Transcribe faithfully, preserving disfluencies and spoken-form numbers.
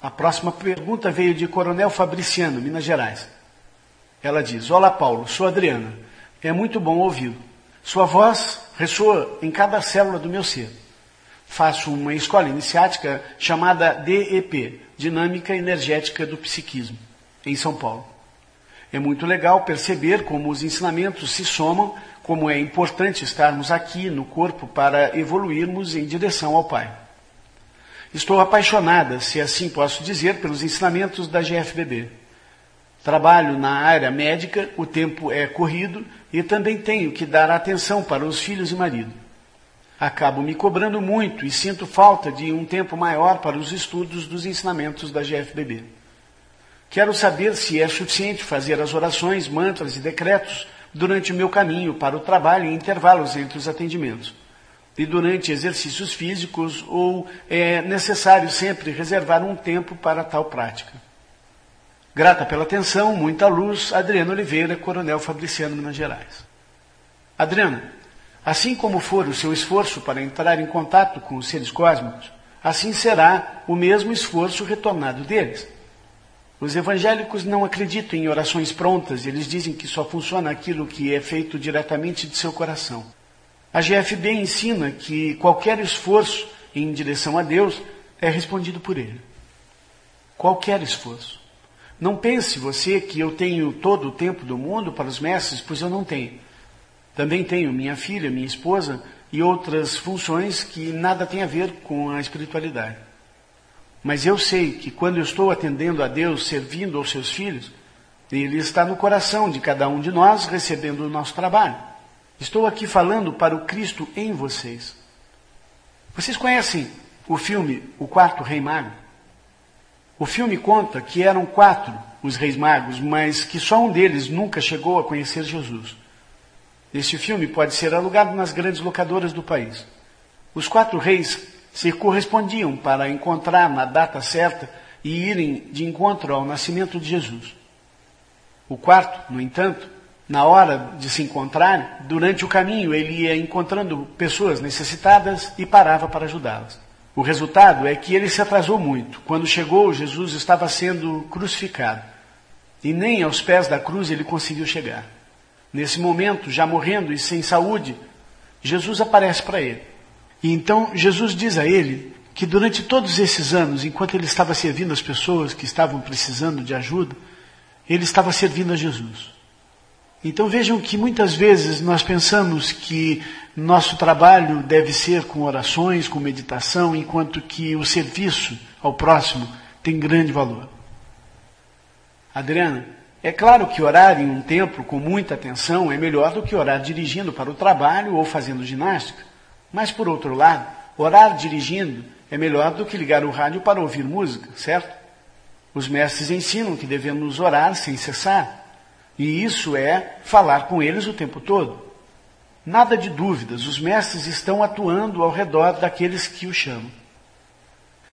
A próxima pergunta veio de Coronel Fabriciano, Minas Gerais. Ela diz: olá Paulo, sou Adriana. É muito bom ouvi-lo. Sua voz ressoa em cada célula do meu ser. Faço uma escola iniciática chamada D E P, Dinâmica Energética do Psiquismo, em São Paulo. É muito legal perceber como os ensinamentos se somam, como é importante estarmos aqui no corpo para evoluirmos em direção ao Pai. Estou apaixonada, se assim posso dizer, pelos ensinamentos da G F B B. Trabalho na área médica, o tempo é corrido e também tenho que dar atenção para os filhos e marido. Acabo me cobrando muito e sinto falta de um tempo maior para os estudos dos ensinamentos da G F B B. Quero saber se é suficiente fazer as orações, mantras e decretos durante o meu caminho para o trabalho e intervalos entre os atendimentos. E durante exercícios físicos, ou é necessário sempre reservar um tempo para tal prática. Grata pela atenção, muita luz, Adriana Oliveira, Coronel Fabriciano, Minas Gerais. Adriana, assim como for o seu esforço para entrar em contato com os seres cósmicos, assim será o mesmo esforço retornado deles. Os evangélicos não acreditam em orações prontas, eles dizem que só funciona aquilo que é feito diretamente de seu coração. A G F B ensina que qualquer esforço em direção a Deus é respondido por Ele. Qualquer esforço. Não pense você que eu tenho todo o tempo do mundo para os mestres, pois eu não tenho. Também tenho minha filha, minha esposa e outras funções que nada têm a ver com a espiritualidade. Mas eu sei que quando eu estou atendendo a Deus, servindo aos seus filhos, Ele está no coração de cada um de nós, recebendo o nosso trabalho. Estou aqui falando para o Cristo em vocês. Vocês conhecem o filme O Quarto Rei Mago? O filme conta que eram quatro os reis magos, mas que só um deles nunca chegou a conhecer Jesus. Este filme pode ser alugado nas grandes locadoras do país. Os quatro reis se correspondiam para encontrar na data certa e irem de encontro ao nascimento de Jesus. O quarto, no entanto, na hora de se encontrar, durante o caminho ele ia encontrando pessoas necessitadas e parava para ajudá-las. O resultado é que ele se atrasou muito. Quando chegou, Jesus estava sendo crucificado. E nem aos pés da cruz ele conseguiu chegar. Nesse momento, já morrendo e sem saúde, Jesus aparece para ele. E então Jesus diz a ele que durante todos esses anos, enquanto ele estava servindo as pessoas que estavam precisando de ajuda, ele estava servindo a Jesus. Então vejam que muitas vezes nós pensamos que nosso trabalho deve ser com orações, com meditação, enquanto que o serviço ao próximo tem grande valor. Adriana, é claro que orar em um templo com muita atenção é melhor do que orar dirigindo para o trabalho ou fazendo ginástica. Mas por outro lado, orar dirigindo é melhor do que ligar o rádio para ouvir música, certo? Os mestres ensinam que devemos orar sem cessar. E isso é falar com eles o tempo todo. Nada de dúvidas, os mestres estão atuando ao redor daqueles que o chamam.